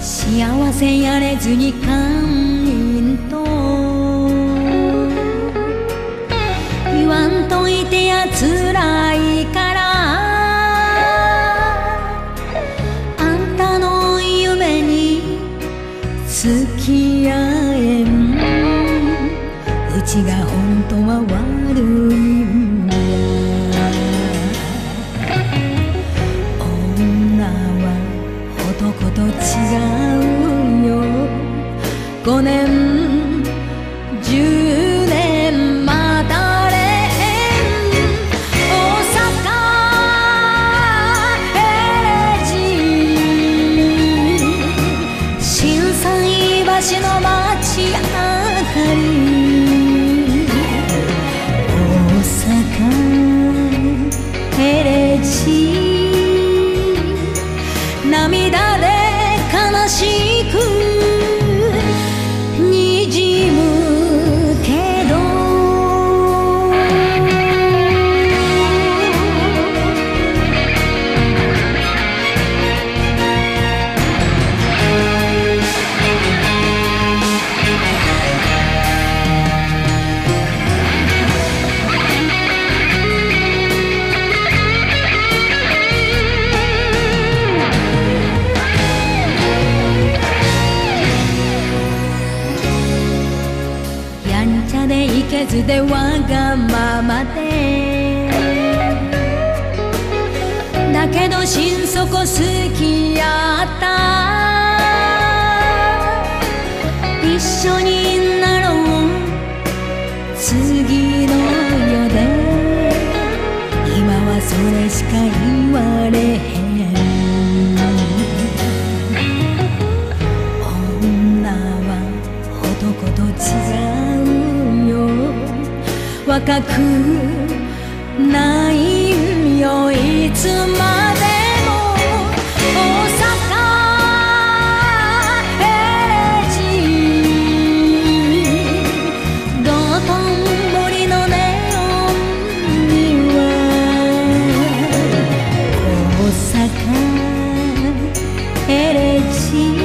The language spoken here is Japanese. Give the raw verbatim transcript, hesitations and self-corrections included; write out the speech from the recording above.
幸せやれずに堪忍と言わんといてやつらいから、あんたの夢に付き合えん、うちが本当は悪いんや。女は男と違うよ。ごねんじゅうねん待たれん大阪エレジー、心斎橋の街明かり、大阪エレジー、涙で悲しく滲むけど、やんちゃでいけずでわがままで、だけど心底好きやった。一緒になろう次の世で、今はそれしか言われへん。女は男と違うよ。若くないんよいつまでも。大阪エレジー、道頓堀のネオンには大阪エレジー